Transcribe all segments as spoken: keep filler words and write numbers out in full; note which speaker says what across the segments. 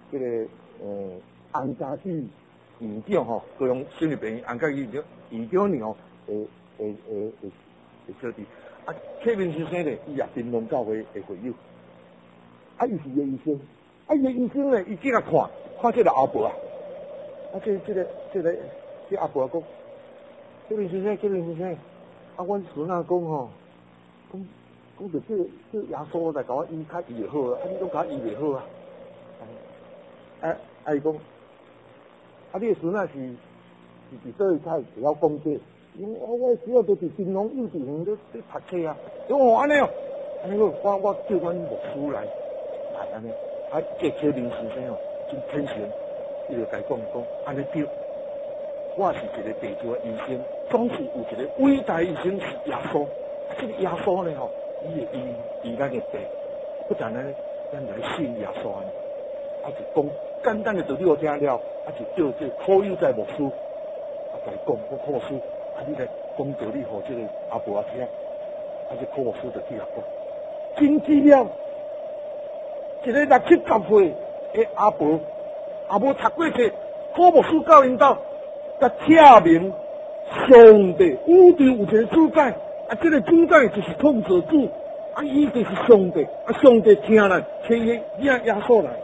Speaker 1: 这个呃安家区院长吼，高雄省立病院安家区院长院长呢吼，诶诶诶诶诶小弟，啊，启明先生咧，伊也槟榔教会的会友，啊，伊是个医生，啊，伊个医生咧，伊进来看，看这个阿伯啊，啊，这这个这个这阿伯讲，启明先生，启明先生，啊，阮孙仔讲吼，讲讲着这这耶稣来甲我医较医就好啊，啊，你拢甲我医袂好啊，啊，啊，伊讲。啊！你个孙仔是是伫倒位才会晓讲这？因为我我主要都是槟榔幼稚园咧咧读册啊。讲哦安尼哦，安尼好，我我叫阮牧师来来安尼。啊，这启明先生哦，真虔诚，伊就甲伊讲讲安尼对。我是一个地主的医生，总是有一个伟大医生是耶稣。这个耶稣呢吼，伊会医医咱的病，不但呢，咱来信耶稣安尼。啊，就讲简单的道理我听了，啊，就叫这靠友在牧师，啊，来讲，我靠牧师，啊，你来讲道理，互这个阿伯啊听，啊，这靠牧师就去啊讲，真知了，一个六七十岁的阿伯，阿伯读过册，靠牧师教因兜，甲车明上帝宇宙有一个主宰，啊，这个主宰就是创造主，啊，伊就是上帝，啊，上帝听咱，请伊耶耶稣来。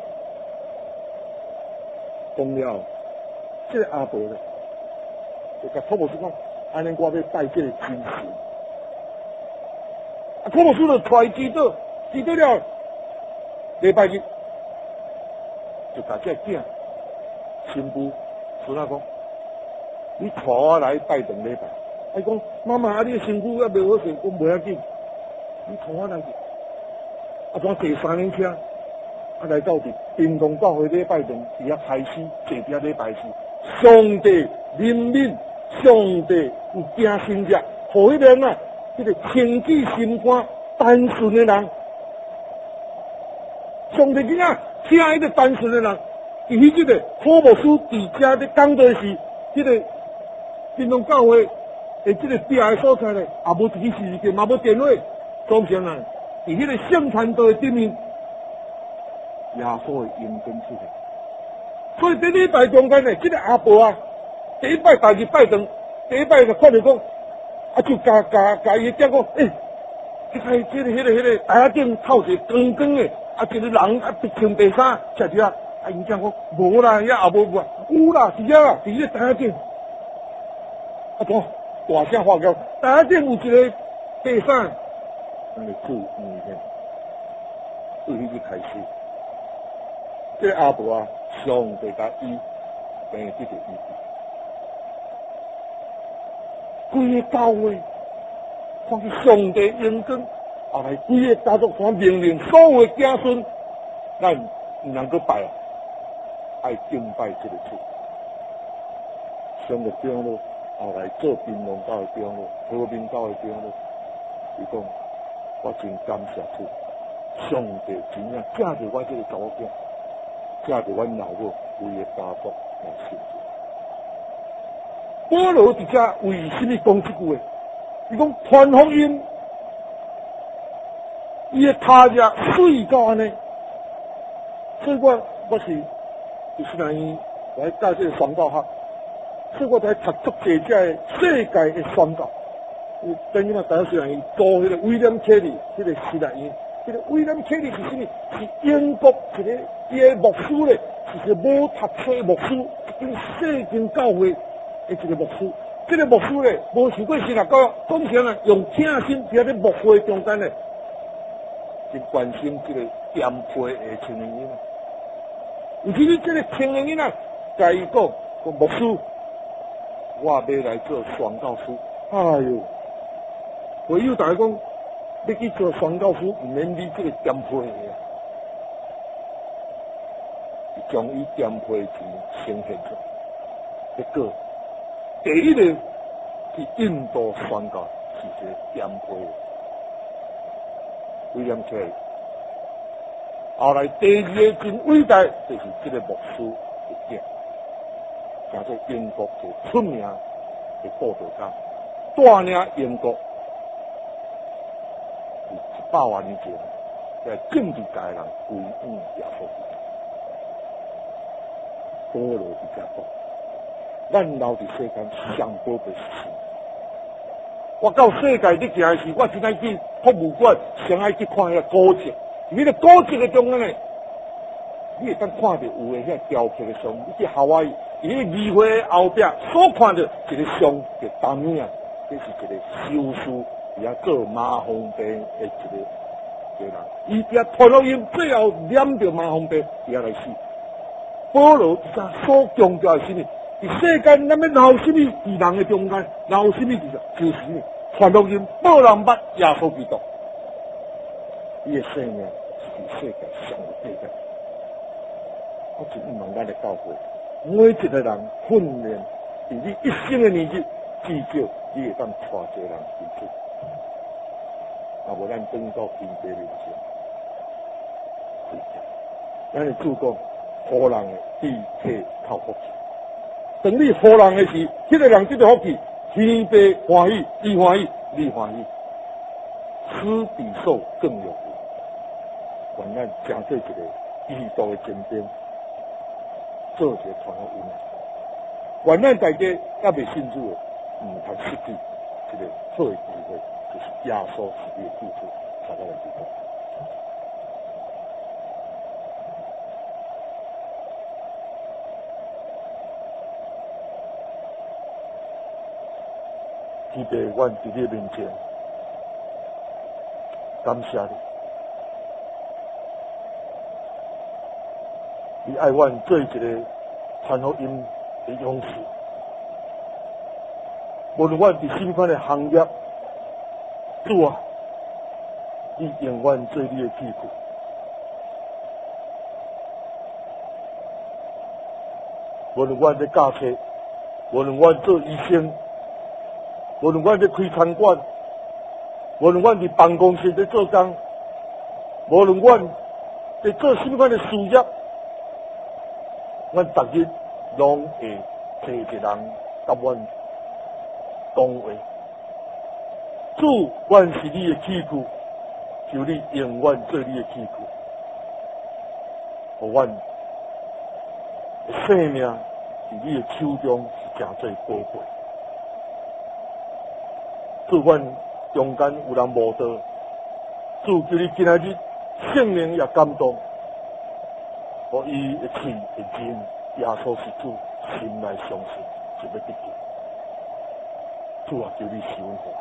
Speaker 1: 讲了，这个阿伯咧，就甲科牧师讲，安尼我要拜这个真神。啊，科牧师就带记到，记到了礼拜日，就甲这囝新妇孙仔讲，你带我来拜堂礼拜。伊讲妈妈，啊，你的身躯还袂好势，讲袂要紧，你带我来去。啊，怎坐三轮车？啊，来到伫槟榔教会礼拜堂，伫遐开始坐伫遐礼拜时，上帝怜悯，上帝有惊心者，互迄个人啊，迄、那个清己心肝、单纯的人，上帝囝仔请迄个单纯的人，伫迄即个科牧师伫遮咧讲的是，迄、那个槟榔教会的即个壁的所在咧，也无一支视频，嘛无电话，总成啊，伫迄个圣坛道的顶面。耶稣的阴根出现，所以伫礼拜中间呢，这个阿伯啊，第一摆大日拜堂，第一摆就看到讲，啊就甲甲甲伊讲讲，诶、欸，迄个迄个迄个迄个台下顶透一个光光的，啊一个人啊穿白衫，吃住啊，啊伊讲讲无啦，遐也无无，有啦，是遐啦，伫迄个台下顶，啊怎大声发叫，台下顶有一个白衫，那个字嗯天，从迄日开始。这个阿伯啊，上帝甲伊病得着医治，规个教会看见上帝恩典，后来规个家族团命令所有的子孙，咱唔能够拜啊，爱敬拜这个主。上个长老后来做槟榔教的长老，和平教的长老，伊讲我真感谢主，上帝真正借着我这个查某囝。借着阮老母规个家族来信主。保罗伫遮为什么讲这句话？伊讲传福音，伊的他者水到安尼，所以我我是就是来来教这个宣教学，所以我才读足这遮的世界的宣教。等于嘛，大家虽然伊做迄个威廉凯利，迄、那个希腊伊。这个威廉凯利是什么？是英国一个伊个牧师咧，是一个无读册牧师，一个世经教会的一个牧师。这个牧师咧，无受过神学教育，总成啊用听心伫咧牧会中间咧，真关心这个颠沛的青年人。尤其是这个青年人啊，甲伊讲，讲牧师，我要来做宣教师。哎呦，会友大家讲。要去做宣教师，唔免你这个颠沛的，将伊颠沛的钱呈现出来。结果，第一个去印度宣教是一个颠沛的，威廉凯利。后来第二个真伟大，就是这个牧师的囝，成做英国最出名的报道家，带领英国。百万年前，在政治界的人归向耶稣。 保罗伫遮讲，咱留伫世间上宝贵是什么？我到世界你行时，我真爱去博物馆，上爱去看迄个古迹。你个古迹的中间呢，你会当看到有诶遐雕刻的像，你去夏威夷，伊迄个议会后壁所看到一个像，就当面啊，这是一个修士，伊遐做麻风病的一个一个人，伊遐传福音，最后染着麻风病，伊遐来死。保罗啥所强调的是呢？伫世间，咱要闹什么？伫人的中间闹什么？就是就是呢，传福音，报人捌耶稣基督。伊的生命是世界上的对待。我真希望咱的教会，每一个人训练，伫你一生的年日，至少你会当带一个人进去。啊，无咱等到天地面前，咱的主讲，好人的地体靠福气。等你好人的时，迄、那个人即个福气，天地欢喜，地欢喜，你欢喜，施比受更有福。愿咱成做一个基督的尖兵，做一个传福音。愿咱大家也未信主的，唔通失去一个好的机会，就是耶稣是你的救主，才来基督。天父，阮伫你面前，感谢你，你爱阮做一个传福音的勇士。无论阮伫什么款的行业，主啊，你永远做你的屁股。无论阮在驾车，无论阮做医生。无论阮在开餐馆，无论阮伫办公室在做工，无论阮在做什么款的事业，阮逐日拢会找一个人甲阮讲话。主，阮是你的器具，求你永远做你的器具，互阮的生命伫你的手中是诚最宝贵。主，阮中间有人无道，主求你今仔日圣灵也感动，互伊会信会认耶稣是主，心来相信，就要得救。主啊，求你使阮活，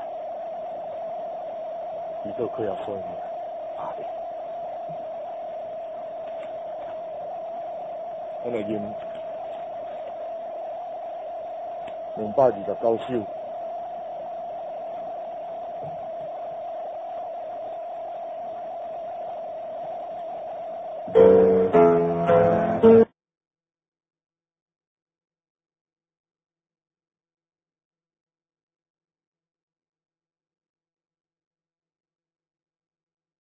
Speaker 1: 伊都可以说明阿里。咱来念两百二十九首。